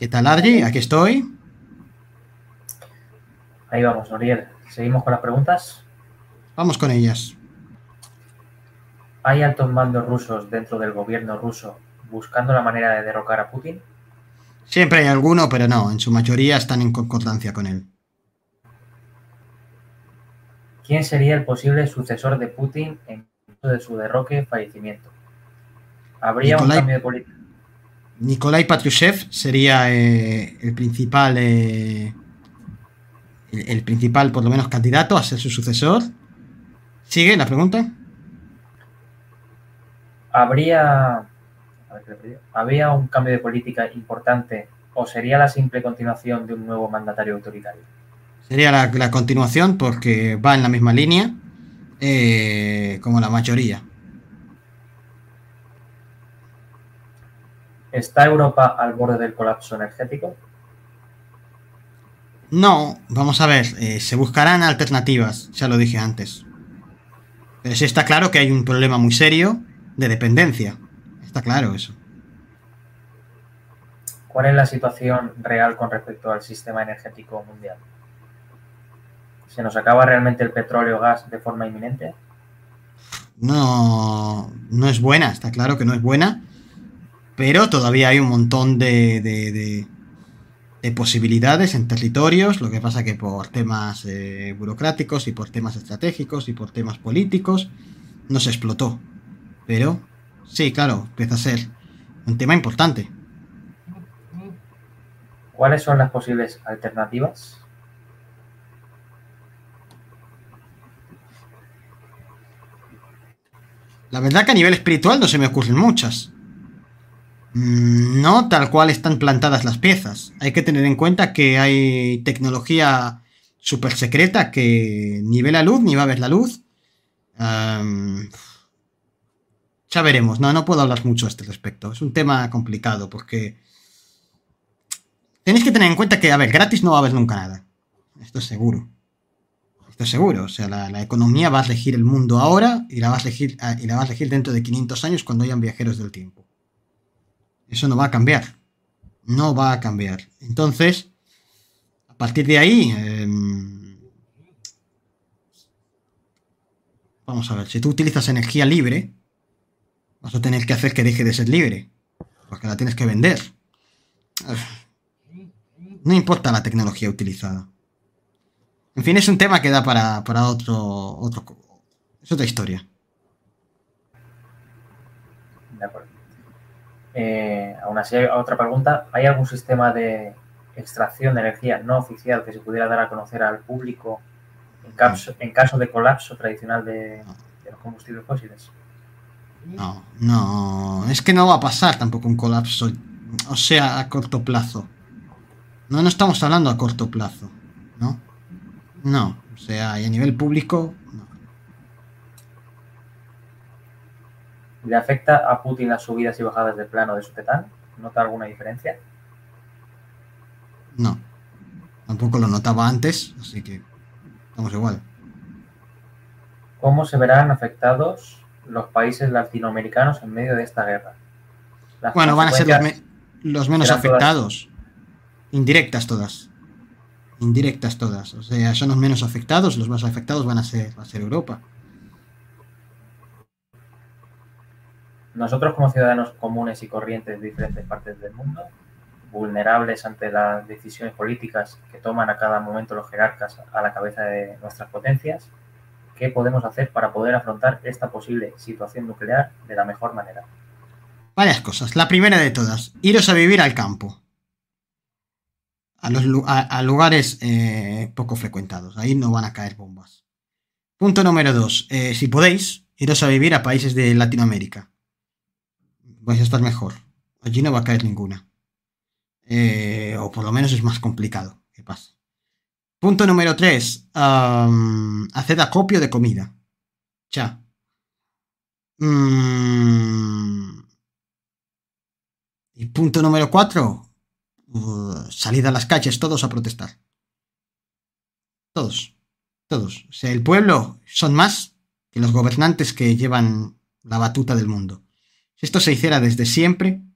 ¿Qué tal, Adri? Aquí estoy. Ahí vamos, Noriel. Seguimos con las preguntas. Vamos con ellas. ¿Hay altos mandos rusos dentro del gobierno ruso buscando la manera de derrocar a Putin? Siempre hay alguno, pero no, en su mayoría están en concordancia con él. ¿Quién sería el posible sucesor de Putin en caso de su derroque y fallecimiento? ¿Habría un Nikolai, cambio de política? Nikolai Patrushev sería el principal, el principal, por lo menos, candidato a ser su sucesor. ¿Sigue la pregunta? ¿Habría, ¿Habría un cambio de política importante o sería la simple continuación de un nuevo mandatario autoritario? Sería la continuación porque va en la misma línea como la mayoría. ¿Está Europa al borde del colapso energético? No, vamos a ver, se buscarán alternativas, ya lo dije antes. Pero sí está claro que hay un problema muy serio de dependencia. Está claro eso. ¿Cuál es la situación real con respecto al sistema energético mundial? ¿Se nos acaba realmente el petróleo o gas de forma inminente? No es buena, está claro que no es buena, pero todavía hay un montón de posibilidades en territorios, lo que pasa que por temas burocráticos y por temas estratégicos y por temas políticos no se explotó. Pero sí, claro, empieza a ser un tema importante. ¿Cuáles son las posibles alternativas? La verdad que a nivel espiritual no se me ocurren muchas. No tal cual están plantadas las piezas. Hay que tener en cuenta que hay tecnología súper secreta que ni ve la luz ni va a ver la luz. Um, ya veremos. No puedo hablar mucho a este respecto. Es un tema complicado porque tenéis que tener en cuenta que, a ver, gratis no va a haber nunca nada. Esto es seguro. Esto es seguro. O sea, la economía va a regir el mundo ahora y la va a regir dentro de 500 años cuando hayan viajeros del tiempo. Eso no va a cambiar. No va a cambiar. Entonces, a partir de ahí, vamos a ver, si tú utilizas energía libre, vas a tener que hacer que deje de ser libre, porque la tienes que vender. No importa la tecnología utilizada. En fin, es un tema que da para otro... Es otra historia. De acuerdo. Aún así, hay otra pregunta. ¿Hay algún sistema de extracción de energía no oficial que se pudiera dar a conocer al público No, en caso de colapso tradicional no, de los combustibles fósiles? no. Es que no va a pasar tampoco un colapso, o sea, a corto plazo. No estamos hablando a corto plazo, ¿no? No, o sea, y a nivel público, no. ¿Le afecta a Putin las subidas y bajadas de plano de su tetán? ¿Nota alguna diferencia? No. Tampoco lo notaba antes, así que estamos igual. ¿Cómo se verán afectados los países latinoamericanos en medio de esta guerra? Las Bueno, van a ser consecuencias los menos serán todas. afectados. Indirectas todas. Indirectas todas. O sea, son los menos afectados. Los más afectados va a ser Europa. Nosotros como ciudadanos comunes y corrientes de diferentes partes del mundo, vulnerables ante las decisiones políticas que toman a cada momento los jerarcas a la cabeza de nuestras potencias, ¿qué podemos hacer para poder afrontar esta posible situación nuclear de la mejor manera? Varias cosas. La primera de todas, iros a vivir al campo. A lugares poco frecuentados. Ahí no van a caer bombas. Punto número dos. Si podéis, iros a vivir a países de Latinoamérica. Vais a estar mejor. Allí no va a caer ninguna. O por lo menos es más complicado que pase. Punto número 3. Haced acopio de comida. Ya. Y punto número 4. Salid a las calles todos a protestar. Todos. Todos. O sea, el pueblo son más que los gobernantes que llevan la batuta del mundo. Si esto se hiciera desde siempre,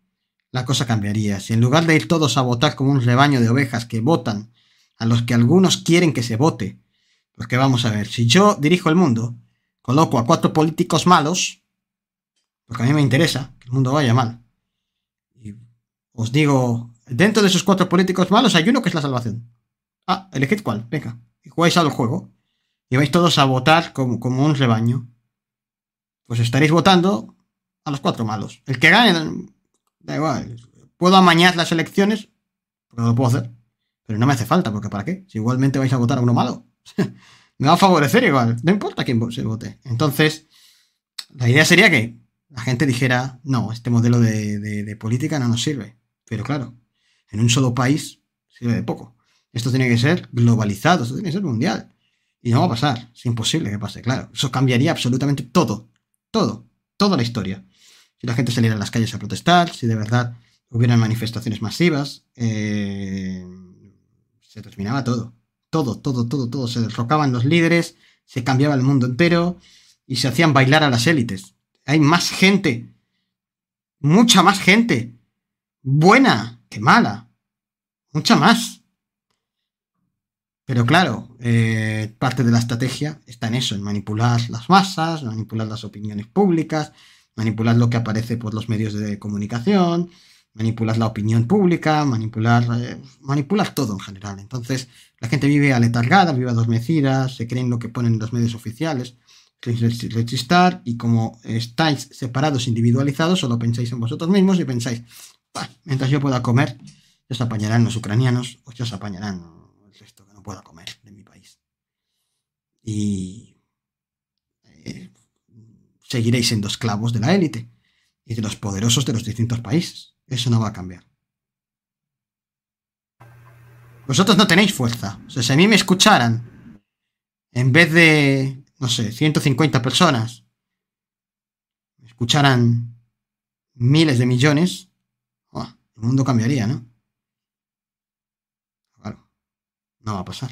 la cosa cambiaría. Si en lugar de ir todos a votar como un rebaño de ovejas que votan a los que algunos quieren que se vote, porque vamos a ver, si yo dirijo el mundo, coloco a 4 políticos malos, porque a mí me interesa que el mundo vaya mal, y os digo, dentro de esos 4 políticos malos hay uno que es la salvación. Ah, elegid cuál, venga, y jugáis al juego, y vais todos a votar como un rebaño. Pues estaréis votando a los 4 malos. El que gane, da igual. Puedo amañar las elecciones, porque lo puedo hacer, pero no me hace falta, porque ¿para qué? Si igualmente vais a votar a uno malo. Me va a favorecer igual, no importa quién se vote. Entonces, la idea sería que la gente dijera, no, este modelo de política no nos sirve. Pero claro, en un solo país sirve de poco. Esto tiene que ser globalizado, esto tiene que ser mundial. Y no va a pasar, es imposible que pase, claro. Eso cambiaría absolutamente todo, toda la historia. Si la gente saliera a las calles a protestar, si de verdad hubieran manifestaciones masivas, se terminaba todo. Todo. Se derrocaban los líderes, se cambiaba el mundo entero y se hacían bailar a las élites. Hay más gente, mucha más gente, buena que mala, mucha más. Pero claro, parte de la estrategia está en eso, en manipular las masas, manipular las opiniones públicas, manipular lo que aparece por los medios de comunicación, manipular la opinión pública, manipular todo en general. Entonces, la gente vive aletargada, vive adormecida, se creen lo que ponen los medios oficiales, rechistar, y como estáis separados, individualizados, solo pensáis en vosotros mismos y pensáis, mientras yo pueda comer, ya se apañarán los ucranianos, o ya se apañarán el resto que no pueda comer de mi país. Y seguiréis siendo esclavos de la élite y de los poderosos de los distintos países. Eso no va a cambiar. Vosotros no tenéis fuerza. O sea, si a mí me escucharan, en vez de, no sé, 150 personas, me escucharan miles de millones, el mundo cambiaría, ¿no? Claro, no va a pasar.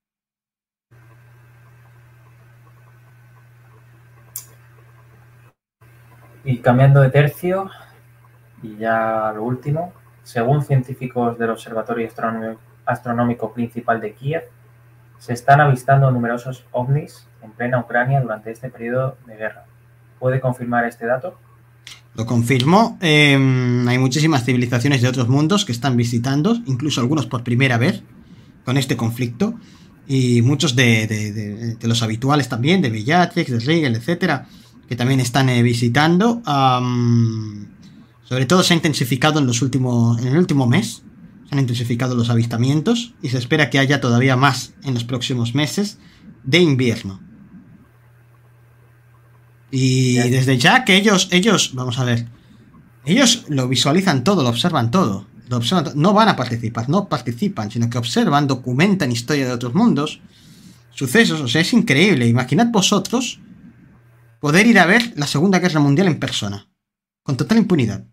Y cambiando de tercio, y ya lo último, según científicos del Observatorio Astronómico Principal de Kiev, se están avistando numerosos ovnis en plena Ucrania durante este periodo de guerra. ¿Puede confirmar este dato? Lo confirmo. Hay muchísimas civilizaciones de otros mundos que están visitando, incluso algunos por primera vez, con este conflicto. Y muchos de los habituales también, de Bellatrix, de Rigel, etcétera, que también están visitando. Sobre todo se ha intensificado en el último mes. Se han intensificado los avistamientos y se espera que haya todavía más en los próximos meses de invierno. Y desde ya que ellos, vamos a ver, ellos lo visualizan todo, lo observan todo. No van a participar, no participan, sino que observan, documentan historia de otros mundos, sucesos. O sea, es increíble. Imaginad vosotros poder ir a ver la Segunda Guerra Mundial en persona, con total impunidad.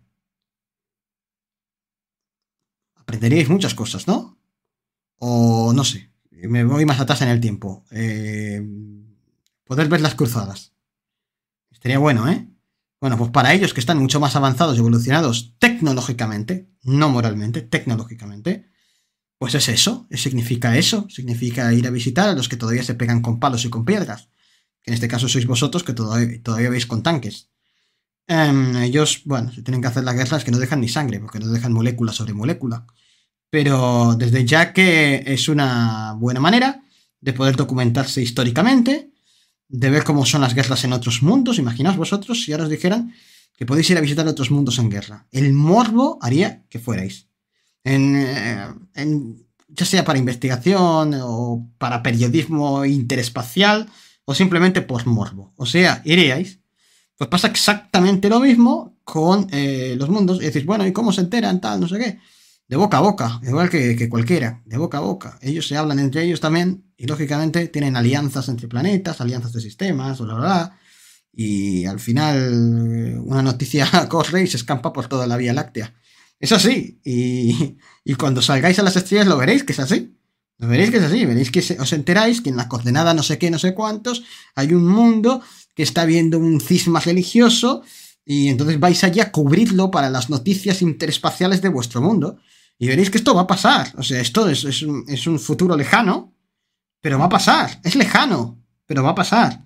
Aprenderíais muchas cosas, ¿no? O no sé, me voy más atrás en el tiempo. Poder ver las cruzadas. Estaría bueno, ¿eh? Bueno, pues para ellos que están mucho más avanzados y evolucionados tecnológicamente, no moralmente, tecnológicamente, pues es eso, significa ir a visitar a los que todavía se pegan con palos y con piedras, que en este caso sois vosotros que todavía veis con tanques. Ellos, bueno, si tienen que hacer las guerras que no dejan ni sangre, porque no dejan molécula sobre molécula, pero desde ya que es una buena manera de poder documentarse históricamente, de ver cómo son las guerras en otros mundos. Imaginaos vosotros si ahora os dijeran que podéis ir a visitar otros mundos en guerra. El morbo haría que fuerais. Ya sea para investigación o para periodismo interespacial o simplemente por morbo. O sea, iríais. Pues pasa exactamente lo mismo con los mundos. Y decís, bueno, ¿y cómo se enteran? Tal, no sé qué. De boca a boca, igual que cualquiera, de boca a boca. Ellos se hablan entre ellos también y lógicamente tienen alianzas entre planetas, alianzas de sistemas, bla, bla, bla. Y al final una noticia corre y se escampa por toda la Vía Láctea. Es así. Y cuando salgáis a las estrellas lo veréis que es así. Lo veréis que es así. Veréis que os enteráis que en la coordenada no sé qué, no sé cuántos, hay un mundo que está viendo un cisma religioso Y entonces vais allí a cubrirlo para las noticias interespaciales de vuestro mundo. Y veréis que esto va a pasar. O sea, esto es un futuro lejano, pero va a pasar. Es lejano, pero va a pasar.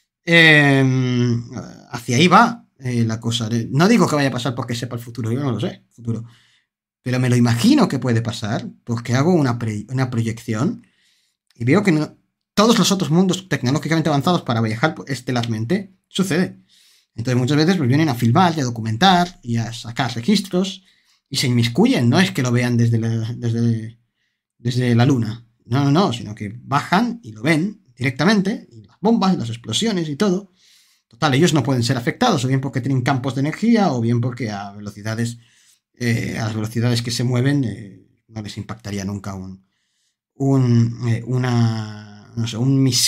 Hacia ahí va la cosa. No digo que vaya a pasar porque sepa el futuro, yo no lo sé, el futuro. Pero me lo imagino que puede pasar porque hago una proyección y veo que todos los otros mundos tecnológicamente avanzados para viajar estelarmente sucede. Entonces muchas veces pues vienen a filmar y a documentar y a sacar registros y se inmiscuyen. No es que lo vean desde la luna. No, no, no, sino que bajan y lo ven directamente, y las bombas, las explosiones y todo. Total, ellos no pueden ser afectados, o bien porque tienen campos de energía, o bien porque a las velocidades que se mueven, no les impactaría nunca no sé,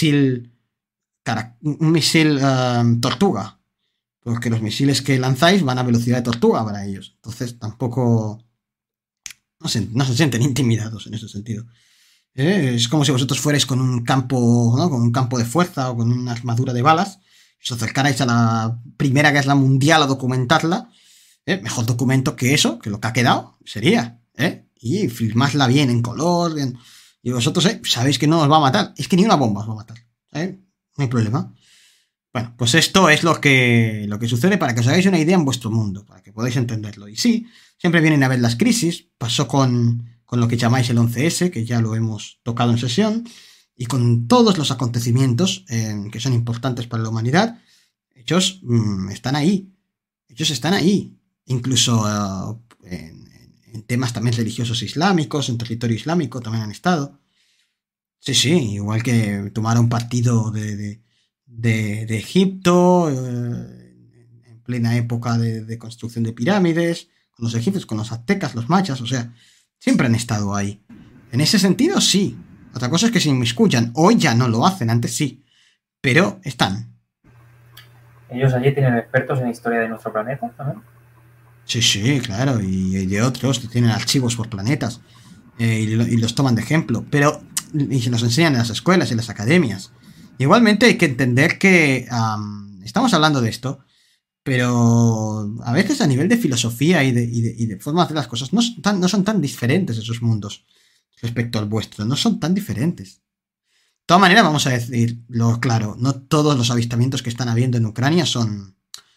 un misil tortuga. Porque los misiles que lanzáis van a velocidad de tortuga para ellos. Entonces tampoco no se sienten intimidados en ese sentido. Es como si vosotros fuerais con un campo, ¿no? Con un campo de fuerza o con una armadura de balas, y os acercarais a la Primera Guerra Mundial a documentarla. Mejor documento que eso, que lo que ha quedado, sería. Y filmadla bien en color. Y vosotros sabéis que no os va a matar. Es que ni una bomba os va a matar. No hay problema. Bueno, pues esto es lo que sucede para que os hagáis una idea en vuestro mundo, para que podáis entenderlo. Y sí, siempre vienen a ver las crisis. Pasó con lo que llamáis el 11S, que ya lo hemos tocado en sesión, y con todos los acontecimientos que son importantes para la humanidad. Ellos están ahí. Ellos están ahí. Incluso en temas también religiosos islámicos, en territorio islámico también han estado. Sí, sí, igual que tomaron partido de Egipto, en plena época de construcción de pirámides, con los egipcios, con los aztecas, los mayas, o sea, siempre han estado ahí. En ese sentido, sí. Otra cosa es que se inmiscuyan. Hoy ya no lo hacen, antes sí. Pero están. ¿Ellos allí tienen expertos en historia de nuestro planeta también? Sí, sí, claro. Y de otros, que tienen archivos por planetas. Y los toman de ejemplo. Pero, y se los enseñan en las escuelas y en las academias. Igualmente hay que entender que estamos hablando de esto, pero a veces a nivel de filosofía y de forma de hacer las cosas no son tan diferentes esos mundos respecto al vuestro, no son tan diferentes. De todas maneras, vamos a decirlo claro, no todos los avistamientos que están habiendo en Ucrania son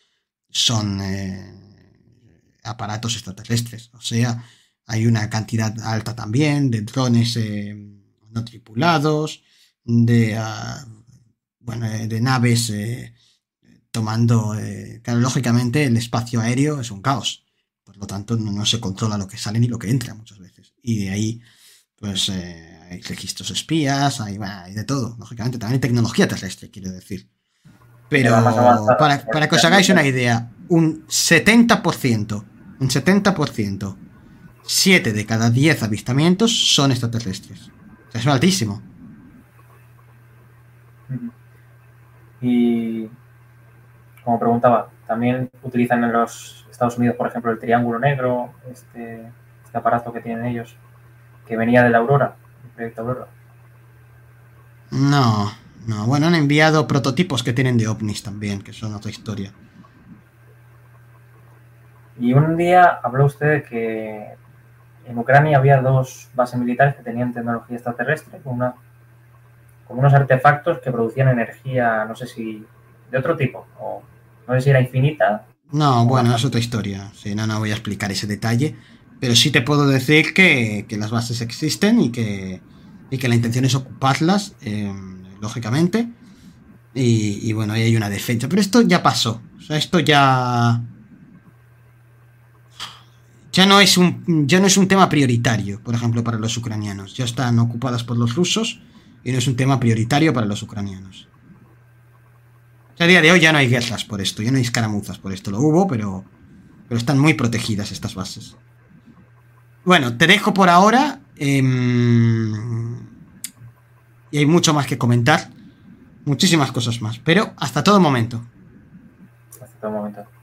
aparatos extraterrestres, o sea, hay una cantidad alta también de drones no tripulados, de naves tomando... claro, lógicamente el espacio aéreo es un caos. Por lo tanto, no se controla lo que sale ni lo que entra muchas veces. Y de ahí, pues, hay registros espías, hay de todo. Lógicamente, también hay tecnología terrestre, quiero decir. Pero para que os hagáis una idea, un 70%, 7 de cada 10 avistamientos son extraterrestres. O sea, es altísimo. Y como preguntaba, también utilizan en los Estados Unidos, por ejemplo, el Triángulo Negro, este aparato que tienen ellos, que venía de la Aurora, el proyecto Aurora. No, bueno, han enviado prototipos que tienen de ovnis también, que son otra historia. Y un día habló usted de que en Ucrania había 2 bases militares que tenían tecnología extraterrestre, con unos artefactos que producían energía, no sé si de otro tipo, o no sé si era infinita. No, bueno, es otra historia. Sí, no voy a explicar ese detalle, pero sí te puedo decir que las bases existen y que la intención es ocuparlas, lógicamente. Y bueno, ahí hay una defensa. Pero esto ya pasó. O sea, esto ya no es un tema prioritario, por ejemplo, para los ucranianos. Ya están ocupadas por los rusos y no es un tema prioritario para los ucranianos. O sea, a día de hoy ya no hay guerras por esto, ya no hay escaramuzas por esto. Lo hubo, pero están muy protegidas estas bases. Bueno, te dejo por ahora. Y hay mucho más que comentar. Muchísimas cosas más. Pero hasta todo momento. Hasta todo momento.